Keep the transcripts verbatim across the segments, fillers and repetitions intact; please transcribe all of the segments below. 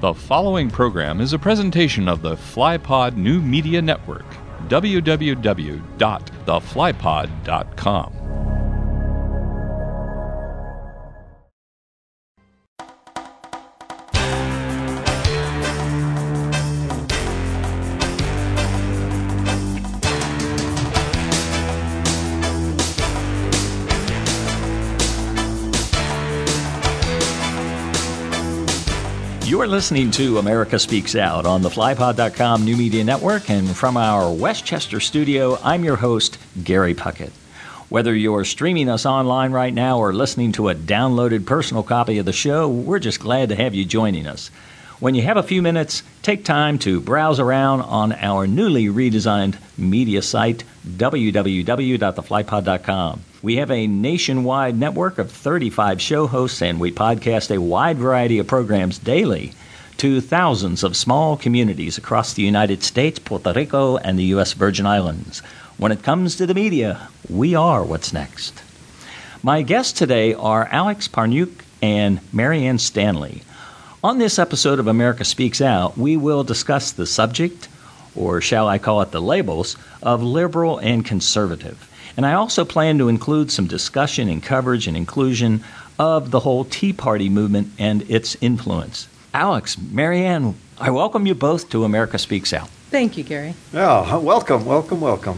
The following program is a presentation of the FlyPod New Media Network, w w w dot the fly pod dot com. You're listening to America Speaks Out on the fly pod dot com New Media Network, and from our Westchester studio, I'm your host, Gary Puckett. Whether you're streaming us online right now or listening to a downloaded personal copy of the show, we're just glad to have you joining us. When you have a few minutes, take time to browse around on our newly redesigned media site, w w w dot the fly pod dot com. We have a nationwide network of thirty-five show hosts, and we podcast a wide variety of programs daily to thousands of small communities across the United States, Puerto Rico, and the U S Virgin Islands. When it comes to the media, we are what's next. My guests today are Alex Parniuk and Marianne Stanley. On this episode of America Speaks Out, we will discuss the subject, or shall I call it the labels, of liberal and conservative. And I also plan to include some discussion and coverage and inclusion of the whole Tea Party movement and its influence. Alex, Marianne, I welcome you both to America Speaks Out. Thank you, Gary. Yeah, welcome, welcome, welcome.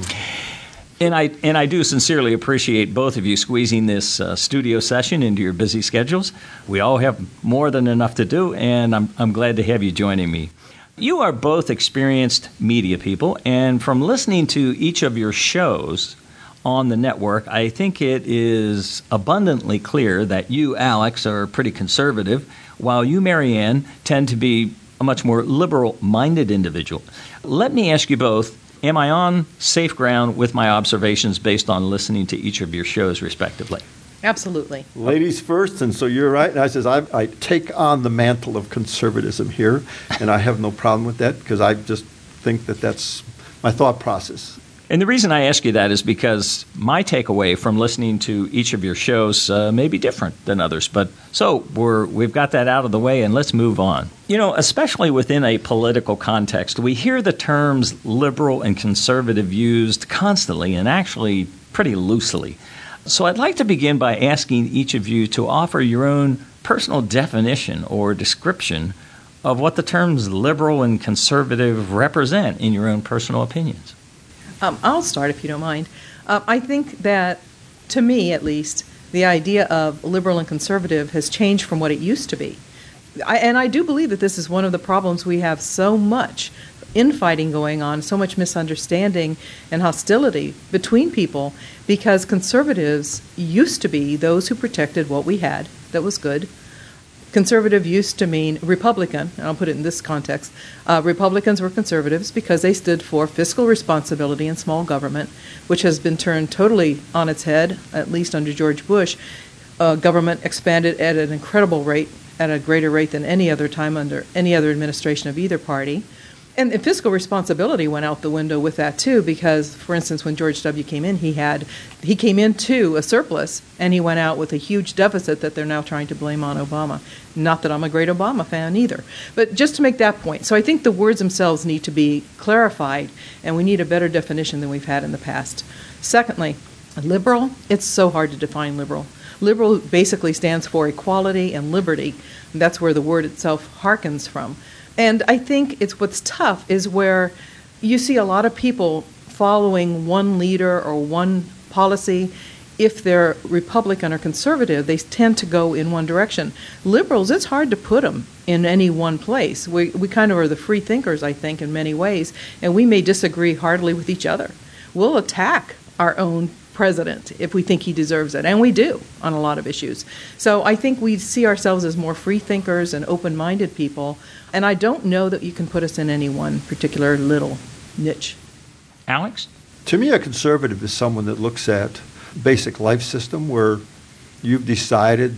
And I and I do sincerely appreciate both of you squeezing this uh, studio session into your busy schedules. We all have more than enough to do, and I'm I'm glad to have you joining me. You are both experienced media people, and from listening to each of your shows on the network, I think it is abundantly clear that you, Alex, are pretty conservative, while you, Marianne, tend to be a much more liberal-minded individual. Let me ask you both, am I on safe ground with my observations based on listening to each of your shows, respectively? Absolutely. Ladies first, and so you're right. And I says, I, I take on the mantle of conservatism here, and I have no problem with that because I just think that that's my thought process. And the reason I ask you that is because my takeaway from listening to each of your shows uh, may be different than others. But so we're, we've got that out of the way, and let's move on. You know, especially within a political context, we hear the terms liberal and conservative used constantly and actually pretty loosely. So I'd like to begin by asking each of you to offer your own personal definition or description of what the terms liberal and conservative represent in your own personal opinions. Um, I'll start, if you don't mind. Uh, I think that, to me at least, the idea of liberal and conservative has changed from what it used to be. I, and I do believe that this is one of the problems we have so much infighting going on, so much misunderstanding and hostility between people, because conservatives used to be those who protected what we had that was good. Conservative used to mean Republican, and I'll put it in this context. Uh, Republicans were conservatives because they stood for fiscal responsibility in small government, which has been turned totally on its head, at least under George Bush. Uh, government expanded at an incredible rate, at a greater rate than any other time under any other administration of either party. And, and fiscal responsibility went out the window with that too, because, for instance, when George W. came in, he had he came into a surplus, and he went out with a huge deficit that they're now trying to blame on Obama. Not that I'm a great Obama fan either, but just to make that point. So I think the words themselves need to be clarified, and we need a better definition than we've had in the past. Secondly, liberal, it's so hard to define liberal. Liberal basically stands for equality and liberty. And that's where the word itself harkens from. And I think it's what's tough is where you see a lot of people following one leader or one policy. If they're Republican or conservative, they tend to go in one direction. Liberals, it's hard to put them in any one place. We we kind of are the free thinkers, I think, in many ways, and we may disagree heartily with each other. We'll attack our own president if we think he deserves it, and we do on a lot of issues. So I think we see ourselves as more free thinkers and open-minded people, and I don't know that you can put us in any one particular little niche. Alex? To me, a conservative is someone that looks at basic life system where you've decided that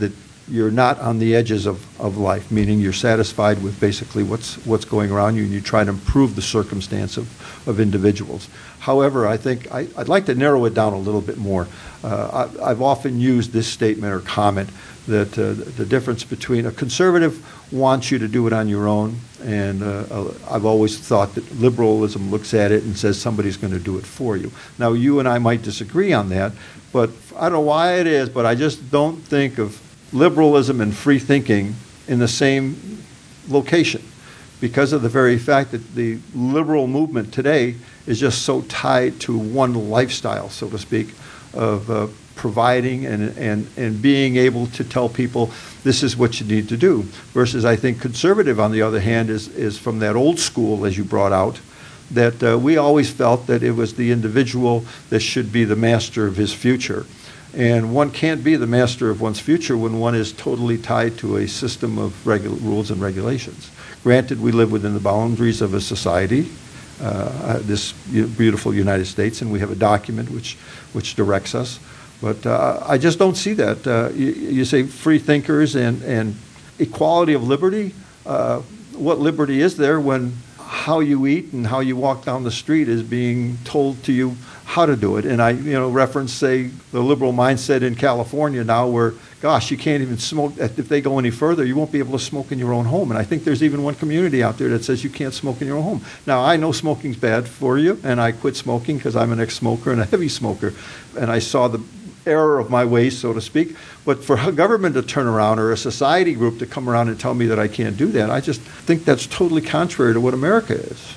you're not on the edges of, of life, meaning you're satisfied with basically what's what's going around you, and you try to improve the circumstance of, of individuals. However, I think I, I'd like to narrow it down a little bit more. Uh, I, I've often used this statement or comment that uh, the difference between a conservative wants you to do it on your own, and uh, I've always thought that liberalism looks at it and says somebody's going to do it for you. Now, you and I might disagree on that, but I don't know why it is, but I just don't think of liberalism and free thinking in the same location, because of the very fact that the liberal movement today is just so tied to one lifestyle, so to speak, of uh, providing and, and, and being able to tell people this is what you need to do. Versus, I think, conservative, on the other hand, is, is from that old school, as you brought out, that uh, we always felt that it was the individual that should be the master of his future. And one can't be the master of one's future when one is totally tied to a system of regu- rules and regulations. Granted, we live within the boundaries of a society, uh, this beautiful United States, and we have a document which, which directs us. But uh, I just don't see that. Uh, you, you say free thinkers and, and equality of liberty. Uh, what liberty is there when how you eat and how you walk down the street is being told to you how to do it? And I, you know, reference, say, the liberal mindset in California now where, gosh, you can't even smoke. If they go any further, you won't be able to smoke in your own home. And I think there's even one community out there that says you can't smoke in your own home. Now, I know smoking's bad for you, and I quit smoking because I'm an ex-smoker and a heavy smoker. And I saw the error of my ways, so to speak. But for a government to turn around or a society group to come around and tell me that I can't do that, I just think that's totally contrary to what America is.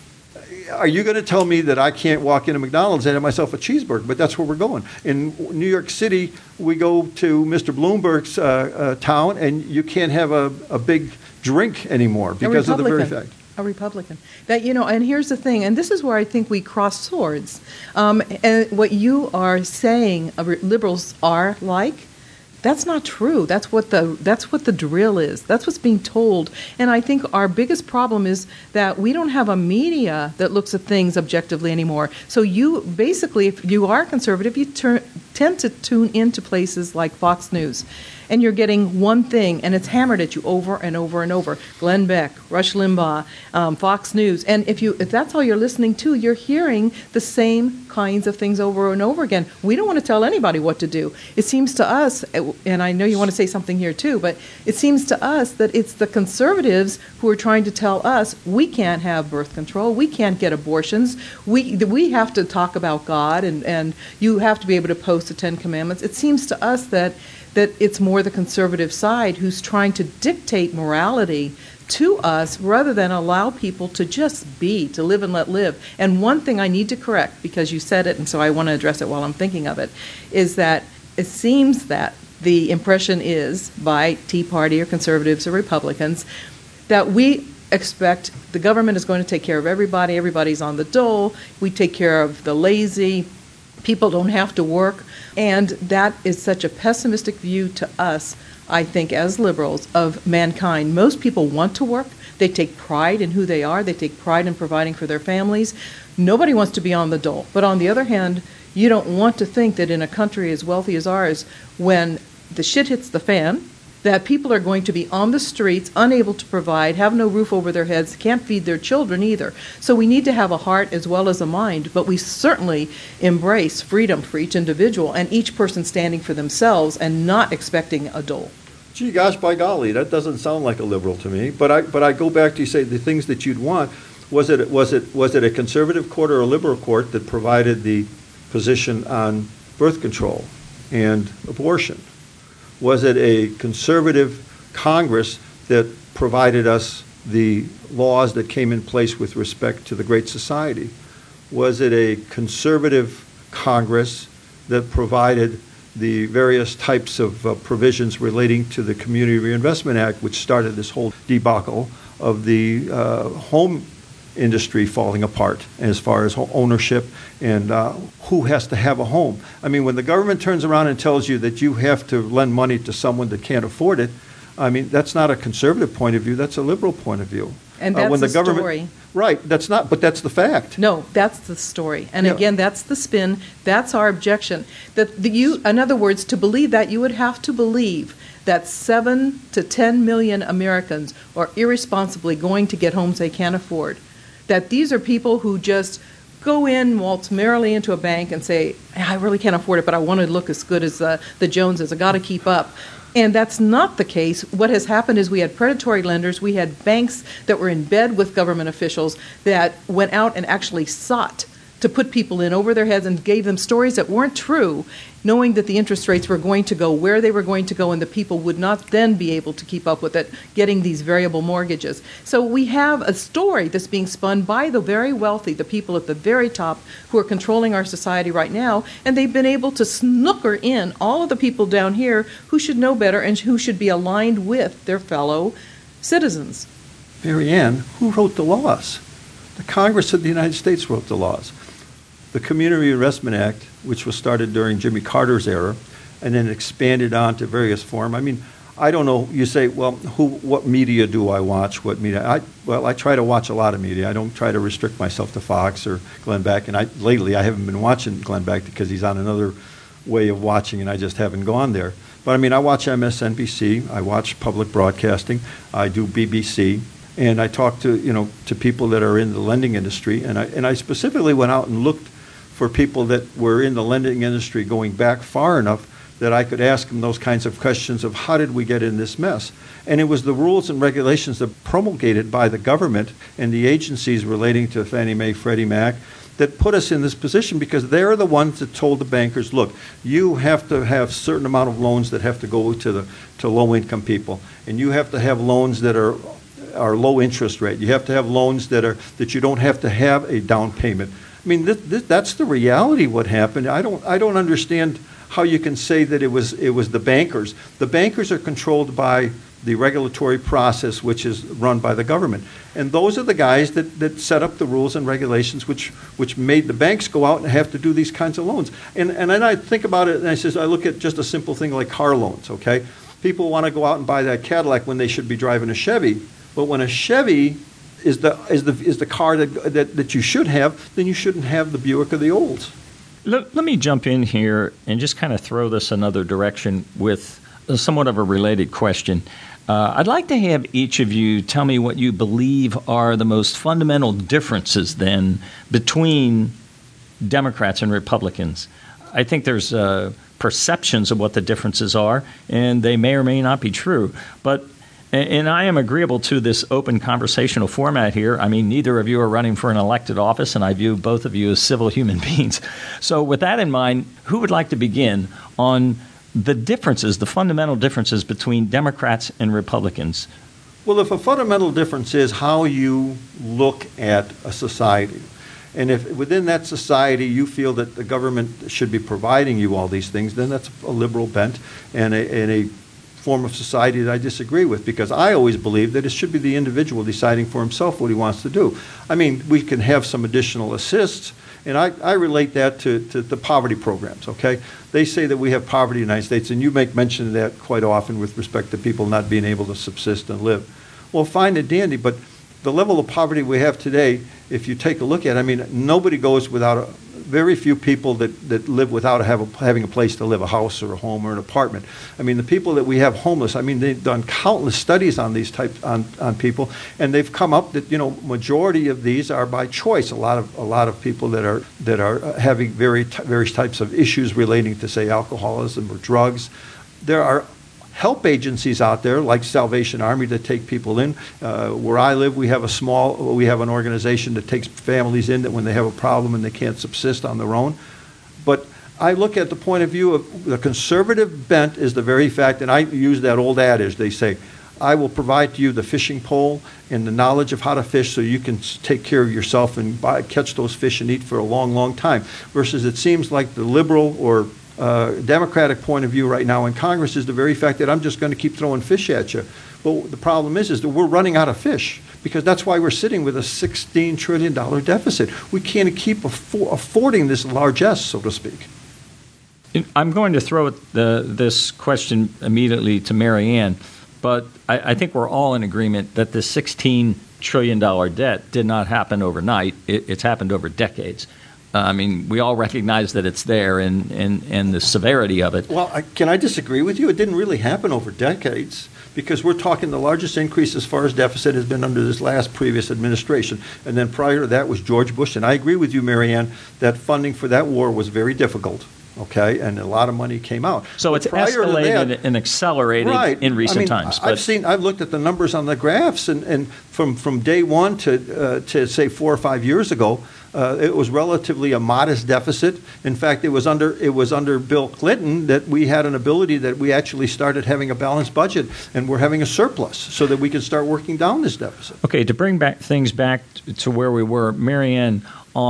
Are you going to tell me that I can't walk into McDonald's and have myself a cheeseburger? But that's where we're going. In New York City, we go to Mister Bloomberg's uh, uh, town, and you can't have a, a big drink anymore because of the very fact. A Republican. That, you know, and here's the thing, and this is where I think we cross swords. Um, and what you are saying uh, liberals are like, that's not true. That's what the that's what the drill is. That's what's being told. And I think our biggest problem is that we don't have a media that looks at things objectively anymore. So you basically, if you are conservative, you turn, tend to tune into places like Fox News. And you're getting one thing, and it's hammered at you over and over and over. Glenn Beck, Rush Limbaugh, um, Fox News. And if you if that's all you're listening to, you're hearing the same kinds of things over and over again. We don't want to tell anybody what to do. It seems to us, and I know you want to say something here too, but it seems to us that it's the conservatives who are trying to tell us we can't have birth control, we can't get abortions, we we have to talk about God, and, and you have to be able to post the Ten Commandments. It seems to us that that it's more the conservative side who's trying to dictate morality to us rather than allow people to just be, to live and let live. And one thing I need to correct, because you said it, and so I want to address it while I'm thinking of it, is that it seems that the impression is by Tea Party or conservatives or Republicans that we expect the government is going to take care of everybody, everybody's on the dole, we take care of the lazy, people don't have to work. And that is such a pessimistic view to us, I think, as liberals, of mankind. Most people want to work. They take pride in who they are. They take pride in providing for their families. Nobody wants to be on the dole. But on the other hand, you don't want to think that in a country as wealthy as ours, when the shit hits the fan, that people are going to be on the streets, unable to provide, have no roof over their heads, can't feed their children either. So we need to have a heart as well as a mind, but we certainly embrace freedom for each individual and each person standing for themselves and not expecting a dole. Gee, gosh, by golly, that doesn't sound like a liberal to me. But I, but I go back to, you say, the things that you'd want. Was it, was it, was it a conservative court or a liberal court that provided the position on birth control and abortion? Was it a conservative Congress that provided us the laws that came in place with respect to the Great Society? Was it a conservative Congress that provided the various types of uh, provisions relating to the Community Reinvestment Act, which started this whole debacle of the uh, home industry falling apart as far as ownership and uh, who has to have a home? I mean, when the government turns around and tells you that you have to lend money to someone that can't afford it, I mean, that's not a conservative point of view, that's a liberal point of view. And that's uh, when the, the government, story. Right, that's not, but that's the fact. No, that's the story. And yeah. again, that's the spin, that's our objection. That the, you, in other words, to believe that, you would have to believe that seven to ten million Americans are irresponsibly going to get homes they can't afford. That these are people who just go in, waltz merrily into a bank and say, I really can't afford it, but I want to look as good as uh, the Joneses. I got to keep up. And that's not the case. What has happened is we had predatory lenders. We had banks that were in bed with government officials that went out and actually sought to put people in over their heads and gave them stories that weren't true, knowing that the interest rates were going to go where they were going to go and the people would not then be able to keep up with it, getting these variable mortgages. So we have a story that's being spun by the very wealthy, the people at the very top who are controlling our society right now, and they've been able to snooker in all of the people down here who should know better and who should be aligned with their fellow citizens. Mary Ann, who wrote the laws? The Congress of the United States wrote the laws. The Community Reinvestment Act, which was started during Jimmy Carter's era, and then expanded on to various forms. I mean, I don't know. You say, well, who? What media do I watch? What media? I, well, I try to watch a lot of media. I don't try to restrict myself to Fox or Glenn Beck. And I, lately, I haven't been watching Glenn Beck because he's on another way of watching, and I just haven't gone there. But I mean, I watch M S N B C. I watch public broadcasting. I do B B C. And I talk to, you know, to people that are in the lending industry. And I, and I specifically went out and looked for people that were in the lending industry going back far enough that I could ask them those kinds of questions of how did we get in this mess? And it was the rules and regulations that promulgated by the government and the agencies relating to Fannie Mae, Freddie Mac, that put us in this position, because they're the ones that told the bankers, look, you have to have a certain amount of loans that have to go to the to low-income people, and you have to have loans that are are low interest rate. You have to have loans that are that you don't have to have a down payment. I mean, this, this, that's the reality. What happened? I don't. I don't understand how you can say that it was it was the bankers. The bankers are controlled by the regulatory process, which is run by the government, and those are the guys that, that set up the rules and regulations, which which made the banks go out and have to do these kinds of loans. And and then I think about it, and I says I look at just a simple thing like car loans. Okay, people want to go out and buy that Cadillac when they should be driving a Chevy, but when a Chevy is the is the is the car that, that that you should have, then you shouldn't have the Buick or the Olds. Let, let me jump in here and just kind of throw this another direction with somewhat of a related question. Uh, I'd like to have each of you tell me what you believe are the most fundamental differences then between Democrats and Republicans. I think there's uh, perceptions of what the differences are, and they may or may not be true. But And I am agreeable to this open conversational format here. I mean, neither of you are running for an elected office, and I view both of you as civil human beings. So with that in mind, who would like to begin on the differences, the fundamental differences between Democrats and Republicans? Well, if a fundamental difference is how you look at a society, and if within that society you feel that the government should be providing you all these things, then that's a liberal bent and a, and a form of society that I disagree with, because I always believe that it should be the individual deciding for himself what he wants to do. I mean, we can have some additional assists, and I, I relate that to, to the poverty programs, okay? They say that we have poverty in the United States, and you make mention of that quite often with respect to people not being able to subsist and live. Well, fine and dandy, but the level of poverty we have today, if you take a look at it, I mean, nobody goes without a very few people that, that live without have a, having a place to live, a house or a home or an apartment. I mean, the people that we have homeless, I mean, they've done countless studies on these types on, on people, and they've come up that, you know, majority of these are by choice. A lot of a lot of people that are that are having very t- various types of issues relating to, say, alcoholism or drugs. There are help agencies out there like Salvation Army that take people in. Uh, where I live, we have a small, we have an organization that takes families in that when they have a problem and they can't subsist on their own. But I look at the point of view of the conservative bent is the very fact, and I use that old adage, they say, I will provide to you the fishing pole and the knowledge of how to fish so you can take care of yourself and buy, catch those fish and eat for a long, long time. Versus it seems like the liberal or Uh, Democratic point of view right now in Congress is the very fact that I'm just going to keep throwing fish at you. Well, the problem is, is that we're running out of fish, because that's why we're sitting with a sixteen trillion dollars deficit. We can't keep affo- affording this largesse, so to speak. I'm going to throw the, this question immediately to Mary Ann, but I, I think we're all in agreement that the sixteen trillion dollars debt did not happen overnight. It, it's happened over decades. Uh, I mean, we all recognize that it's there and, and, and the severity of it. Well, I, can I disagree with you? It didn't really happen over decades, because we're talking the largest increase as far as deficit has been under this last previous administration. And then prior to that was George Bush. And I agree with you, Marianne, that funding for that war was very difficult. Okay, and a lot of money came out. So But it's prior to escalated that- and accelerated Right. in recent I mean, times. I've seen, I've looked at the numbers on the graphs, and, and from, from day one to, uh, to say four or five years ago, uh, it was relatively a modest deficit. In fact, it was under, it was under Bill Clinton that we had an ability that we actually started having a balanced budget, and we're having a surplus so that we can start working down this deficit. Okay, to bring back things back to where we were, Marianne,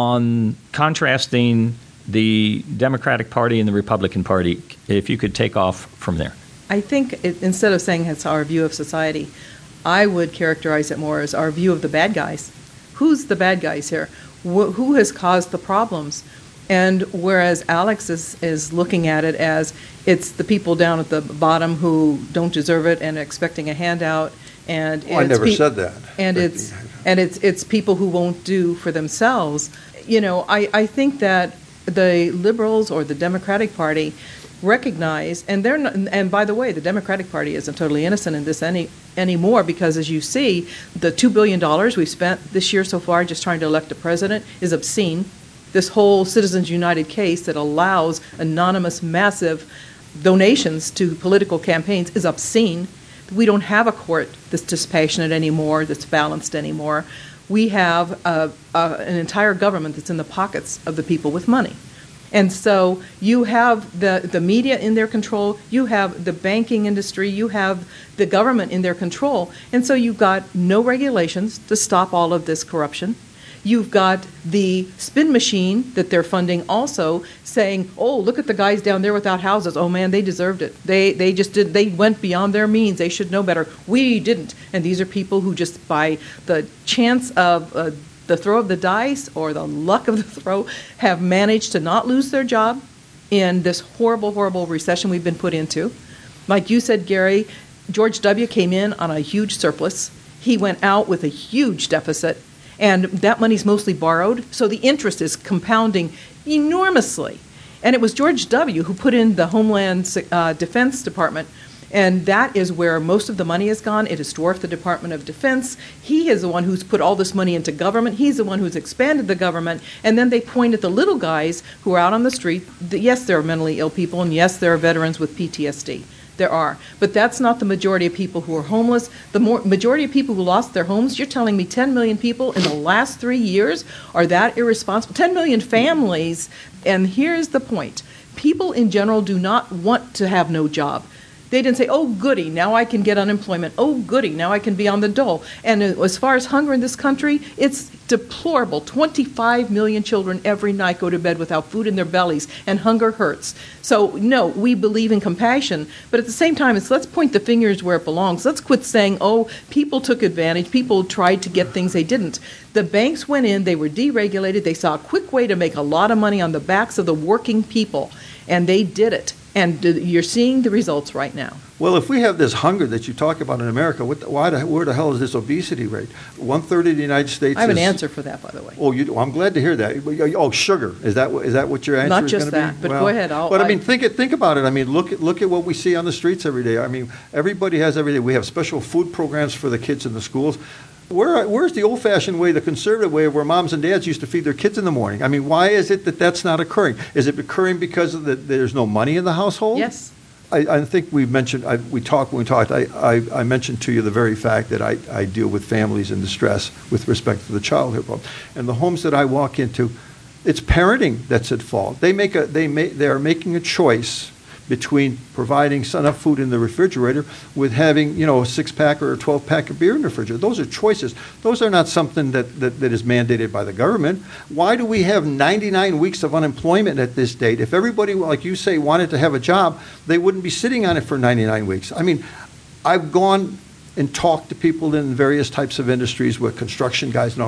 on contrasting the Democratic Party and the Republican Party, if you could take off from there. I think it, instead of saying it's our view of society, I would characterize it more as our view of the bad guys. Who's the bad guys here? Wh- who has caused the problems? And whereas Alex is, is looking at it as it's the people down at the bottom who don't deserve it and are expecting a handout, and Well, I it's never pe- said that. And But- it's and it's it's people who won't do for themselves. You know, I, I think that the liberals or the Democratic Party recognize, and they're not, and by the way, the Democratic Party isn't totally innocent in this any anymore, because as you see, the two billion dollars we've spent this year so far just trying to elect a president is obscene. This whole Citizens United case that allows anonymous, massive donations to political campaigns is obscene. We don't have a court that's dispassionate anymore, that's balanced anymore. We have a, a, an entire government that's in the pockets of the people with money. And so you have the, the media in their control, you have the banking industry, you have the government in their control, and so you've got no regulations to stop all of this corruption. You've got the spin machine that they're funding also saying, oh, look at the guys down there without houses. Oh, man, they deserved it. They they just did. They went beyond their means. They should know better. We didn't. And these are people who just by the chance of uh, the throw of the dice or the luck of the throw have managed to not lose their job in this horrible, horrible recession we've been put into. Like you said, Gary, George W. came in on a huge surplus. He went out with a huge deficit. And that money's mostly borrowed, so the interest is compounding enormously. And it was George W. who put in the Homeland uh, Defense Department, and that is where most of the money has gone. It has dwarfed the Department of Defense. He is the one who's put all this money into government. He's the one who's expanded the government. And then they point at the little guys who are out on the street. Yes, there are mentally ill people, and yes, there are veterans with P T S D. There are. But that's not the majority of people who are homeless. The more, majority of people who lost their homes, you're telling me ten million people in the last three years are that irresponsible? ten million families. And here's the point. People in general do not want to have no job. They didn't say, oh, goody, now I can get unemployment. Oh, goody, now I can be on the dole. And as far as hunger in this country, it's deplorable. twenty-five million children every night go to bed without food in their bellies, and hunger hurts. So, no, we believe in compassion, but at the same time, it's let's point the fingers where it belongs. Let's quit saying, oh, people took advantage, people tried to get things they didn't. The banks went in, they were deregulated, they saw a quick way to make a lot of money on the backs of the working people, and they did it. And you're seeing the results right now. Well, if we have this hunger that you talk about in America, what the, why the, where the hell is this obesity rate? One third of the United States. I have is, an answer for that, by the way. Oh, you? Well, I'm glad to hear that. Oh, sugar. Is that is that what your answer Not is just going to be? that, but well, go ahead. I'll, but I I mean, think it, think about it. I mean, look at look at what we see on the streets every day. I mean, everybody has every day. We have special food programs for the kids in the schools. Where, where's the old-fashioned way, the conservative way, where moms and dads used to feed their kids in the morning? I mean, why is it that that's not occurring? Is it occurring because of the, there's no money in the household? Yes. I, I think we mentioned, I, we talked, when we talked, I, I, I mentioned to you the very fact that I, I deal with families in distress with respect to the childhood problem. And the homes that I walk into, it's parenting that's at fault. They make a, they make, they are making a choice between providing enough food in the refrigerator with having, you know, a six-pack or a twelve-pack of beer in the refrigerator. Those are choices. Those are not something that, that, that is mandated by the government. Why do we have ninety-nine weeks of unemployment at this date? If everybody, like you say, wanted to have a job, they wouldn't be sitting on it for ninety-nine weeks. I mean, I've gone and talked to people in various types of industries with construction guys and all that.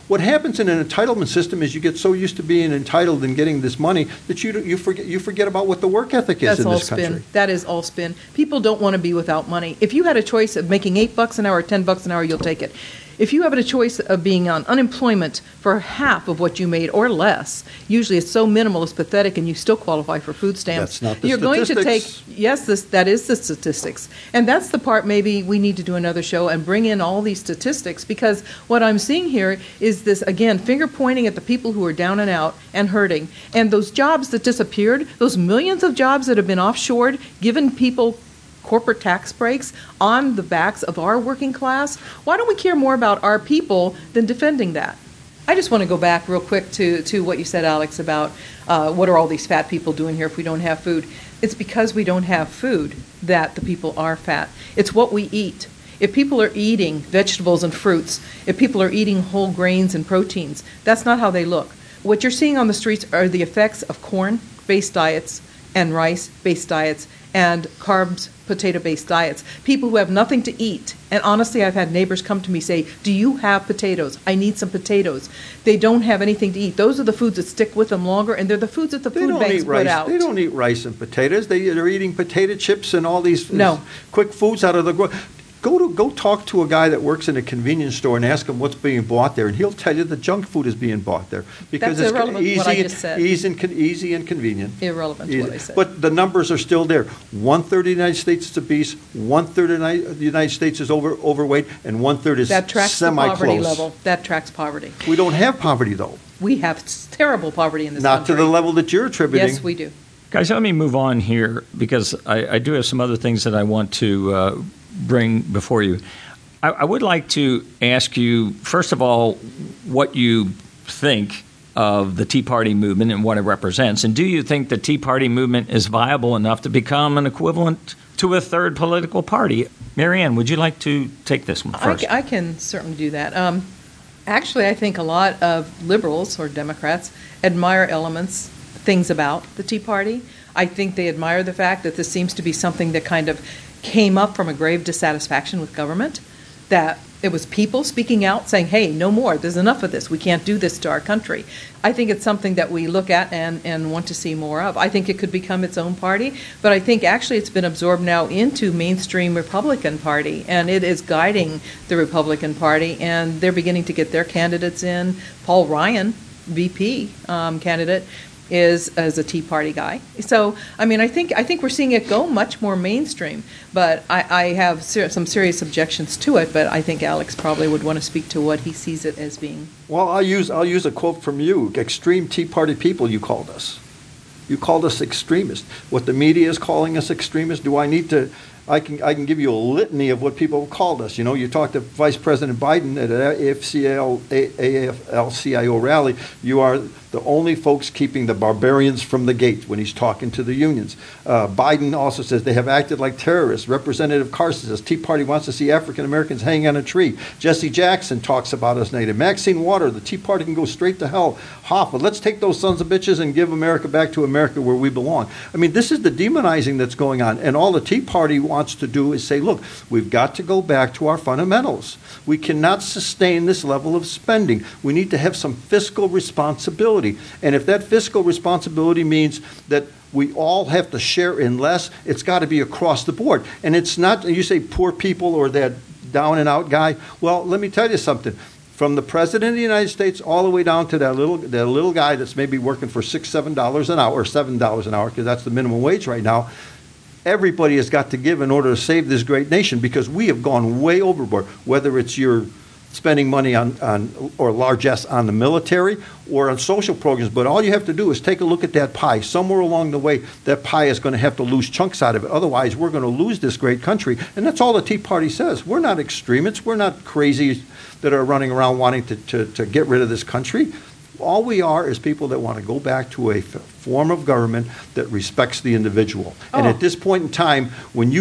What happens in an entitlement system is you get so used to being entitled and getting this money that you you forget you forget about what the work ethic is That's in all this spin. country. That is all spin. People don't want to be without money. If you had a choice of making eight bucks an hour or ten bucks an hour, you'll take it. If you have a choice of being on unemployment for half of what you made or less, usually it's so minimal, it's pathetic, and you still qualify for food stamps. That's not the You're going to take, statistics. yes, this, that is the statistics. And that's the part maybe we need to do another show and bring in all these statistics, because what I'm seeing here is this, again, finger pointing at the people who are down and out and hurting. And those jobs that disappeared, those millions of jobs that have been offshored, given people corporate tax breaks on the backs of our working class. Why don't we care more about our people than defending that? I just want to go back real quick to, to what you said, Alex, about uh, what are all these fat people doing here if we don't have food. It's because we don't have food that the people are fat. It's what we eat. If people are eating vegetables and fruits, if people are eating whole grains and proteins, that's not how they look. What you're seeing on the streets are the effects of corn-based diets and rice-based diets and carbs, potato-based diets. People who have nothing to eat. And honestly, I've had neighbors come to me say, do you have potatoes? I need some potatoes. They don't have anything to eat. Those are the foods that stick with them longer, and they're the foods that the They food don't banks eat rice. put out. They don't eat rice and potatoes. They, they're eating potato chips and all these No. quick foods out of the grocery. Go to go talk to a guy that works in a convenience store and ask him what's being bought there, and he'll tell you the junk food is being bought there because That's it's irrelevant, easy, what I and, just said. easy, and con- easy and convenient. Irrelevant to what I said. But the numbers are still there. One third of the United States is obese, one third of the United States is over overweight, and one third is That tracks the semi-close. poverty level. That tracks poverty. We don't have poverty though, We have terrible poverty in this not country. to the level that you're attributing. Yes, we do. Guys, let me move on here because I, I do have some other things that I want to uh, bring before you. I, I would like to ask you, first of all, what you think of the Tea Party movement and what it represents. And do you think the Tea Party movement is viable enough to become an equivalent to a third political party? Marianne, would you like to take this one I, first? ca- I can certainly do that. Um, actually, I think a lot of liberals or Democrats admire elements, things about the Tea Party. I think they admire the fact that this seems to be something that kind of came up from a grave dissatisfaction with government, that it was people speaking out saying, hey, no more, there's enough of this, we can't do this to our country. I think it's something that we look at and, and want to see more of. I think it could become its own party, but I think actually it's been absorbed now into mainstream Republican Party, and it is guiding the Republican Party, and they're beginning to get their candidates in. Paul Ryan, V P um, candidate, is as a Tea Party guy. So, I mean, I think I think we're seeing it go much more mainstream, but I, I have ser- some serious objections to it, but I think Alex probably would want to speak to what he sees it as being. Well, I'll use I'll use a quote from you. Extreme Tea Party people, you called us. You called us extremists. What the media is calling us extremists, do I need to... I can I can give you a litany of what people have called us. You know, you talk to Vice President Biden at an A F L C I O rally, you are the only folks keeping the barbarians from the gate when he's talking to the unions. Uh, Biden also says they have acted like terrorists. Representative Carson says Tea Party wants to see African Americans hanging on a tree. Jesse Jackson talks about us native. Maxine Waters, the Tea Party can go straight to hell. Hoffa, let's take those sons of bitches and give America back to America where we belong. I mean, this is the demonizing that's going on, and all the Tea Party wants to do is say, look, we've got to go back to our fundamentals. We cannot sustain this level of spending. We need to have some fiscal responsibility. And if that fiscal responsibility means that we all have to share in less, it's got to be across the board. And it's not, you say poor people or that down and out guy. Well, let me tell you something. From the President of the United States all the way down to that little that little guy that's maybe working for six, seven dollars an hour, or seven dollars an hour, because that's the minimum wage right now. Everybody has got to give in order to save this great nation, because we have gone way overboard, whether it's your spending money on, on or largesse on the military or on social programs. But all you have to do is take a look at that pie. Somewhere along the way, that pie is going to have to lose chunks out of it. Otherwise, we're going to lose this great country. And that's all the Tea Party says. We're not extremists. We're not crazy that are running around wanting to, to, to get rid of this country. All we are is people that want to go back to a f- form of government that respects the individual. Oh. And at this point in time, when you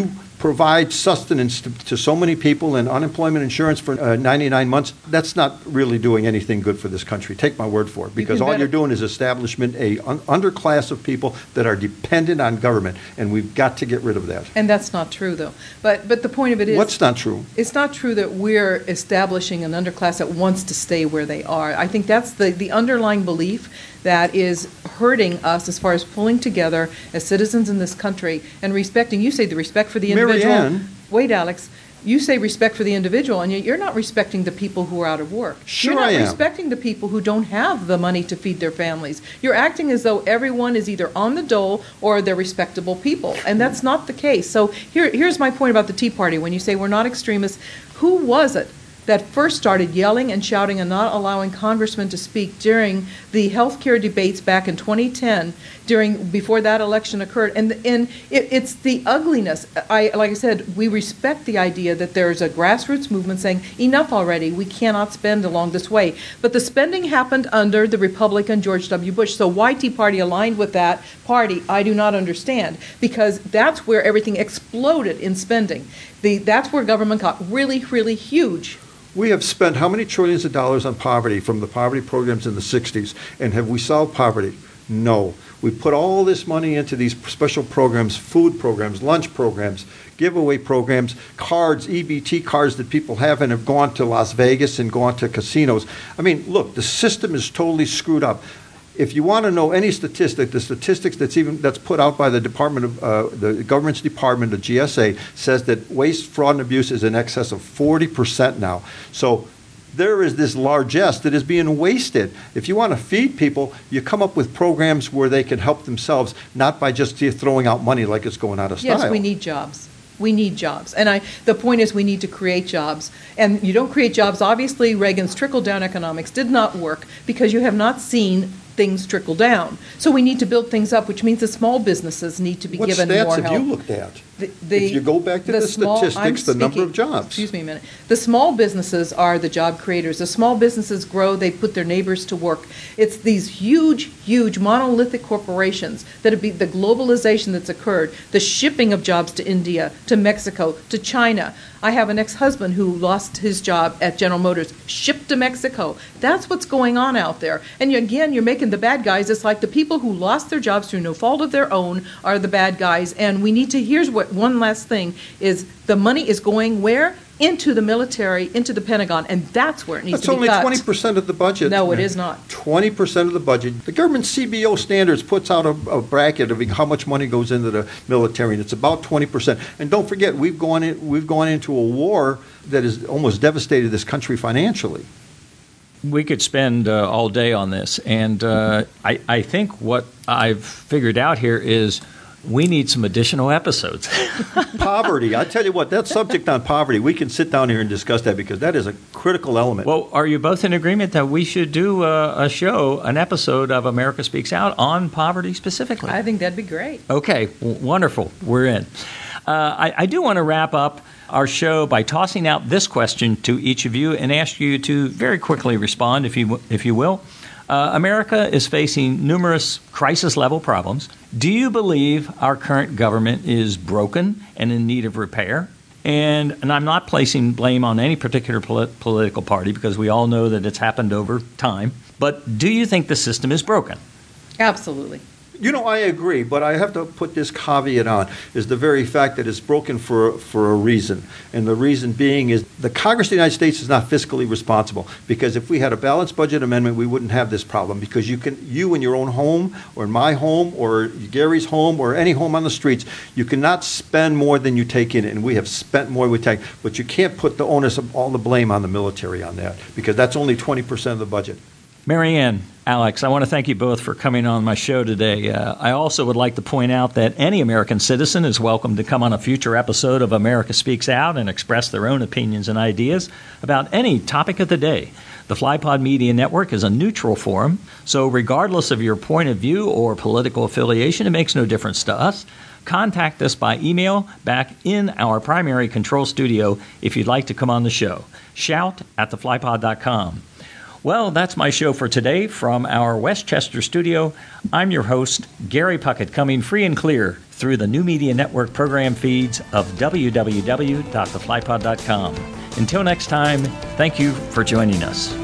provide sustenance to, to so many people and unemployment insurance for uh, ninety-nine months, that's not really doing anything good for this country. Take my word for it. Because you all better- you're doing is establishment a un- underclass of people that are dependent on government, and we've got to get rid of that. And that's not true, though. But but the point of it is, What's not true? It's not true that we're establishing an underclass that wants to stay where they are. I think that's the, the underlying belief that is hurting us as far as pulling together as citizens in this country and respecting, you say the respect for the individual. Marianne. Wait, Alex. You say respect for the individual, and yet you're not respecting the people who are out of work. Sure You're not I am. respecting the people who don't have the money to feed their families. You're acting as though everyone is either on the dole or they're respectable people, and that's not the case. So here, here's my point about the Tea Party. When you say we're not extremists, who was it that first started yelling and shouting and not allowing congressmen to speak during the health care debates back in twenty ten, during before that election occurred? And and it, it's the ugliness. I like I said, we respect the idea that there's a grassroots movement saying enough already. We cannot spend along this way. But the spending happened under the Republican George W. Bush. So why Tea Party aligned with that party, I do not understand, because that's where everything exploded in spending. The that's where government got really, really huge. We have spent how many trillions of dollars on poverty from the poverty programs in the sixties, and have we solved poverty? No. We put all this money into these special programs, food programs, lunch programs, giveaway programs, cards, E B T cards that people have and have gone to Las Vegas and gone to casinos. I mean, look, the system is totally screwed up. If you want to know any statistic, the statistics that's even that's put out by the Department of uh, the government's department, the G S A, says that waste, fraud, and abuse is in excess of forty percent now. So there is this largesse that is being wasted. If you want to feed people, you come up with programs where they can help themselves, not by just throwing out money like it's going out of style. Yes, we need jobs. We need jobs. And I, the point is we need to create jobs. And you don't create jobs. Obviously, Reagan's trickle-down economics did not work because you have not seen things trickle down. So we need to build things up, which means the small businesses need to be What given stats more have help. you looked at? The, the, If you go back to the small- statistics, I'm the number of speaking- jobs. Excuse me a minute. The small businesses are the job creators. The small businesses grow, they put their neighbors to work. It's these huge, huge monolithic corporations that have been the globalization that's occurred, the shipping of jobs to India, to Mexico, to China. I have an ex-husband who lost his job at General Motors, shipped to Mexico. That's what's going on out there. And you, again, you're making the bad guys. It's like the people who lost their jobs through no fault of their own are the bad guys. And we need to, here's what, one last thing, is the money is going where? Into the military, into the Pentagon, and that's where it needs That's to be only cut. twenty percent of the budget. No, it is not. twenty percent of the budget. The government C B O standards puts out a, a bracket of how much money goes into the military, and it's about twenty percent. And don't forget, we've gone in, we've gone into a war that has almost devastated this country financially. We could spend uh, all day on this, and uh, I, I think what I've figured out here is we need some additional episodes. Poverty. I tell you what, that subject on poverty, we can sit down here and discuss that because that is a critical element. Well, are you both in agreement that we should do a, a show, an episode of America Speaks Out on poverty specifically? I think that'd be great. Okay, w- wonderful. We're in. Uh, I, I do want to wrap up our show by tossing out this question to each of you and ask you to very quickly respond, if you if you will. Uh, America is facing numerous crisis-level problems. Do you believe our current government is broken and in need of repair? And, and I'm not placing blame on any particular polit- political party because we all know that it's happened over time. But do you think the system is broken? Absolutely. You know, I agree, but I have to put this caveat on, is the very fact that it's broken for for a reason. And the reason being is the Congress of the United States is not fiscally responsible, because if we had a balanced budget amendment, we wouldn't have this problem, because you can, you in your own home, or in my home, or Gary's home, or any home on the streets, you cannot spend more than you take in, and we have spent more than we take. But you can't put the onus of all the blame on the military on that, because that's only twenty percent of the budget. Marianne, Alex, I want to thank you both for coming on my show today. Uh, I also would like to point out that any American citizen is welcome to come on a future episode of America Speaks Out and express their own opinions and ideas about any topic of the day. The FlyPod Media Network is a neutral forum, so regardless of your point of view or political affiliation, it makes no difference to us. Contact us by email back in our primary control studio if you'd like to come on the show. Shout at the fly pod dot com. Well, that's my show for today from our Westchester studio. I'm your host, Gary Puckett, coming free and clear through the New Media Network program feeds of w w w dot the fly pod dot com. Until next time, thank you for joining us.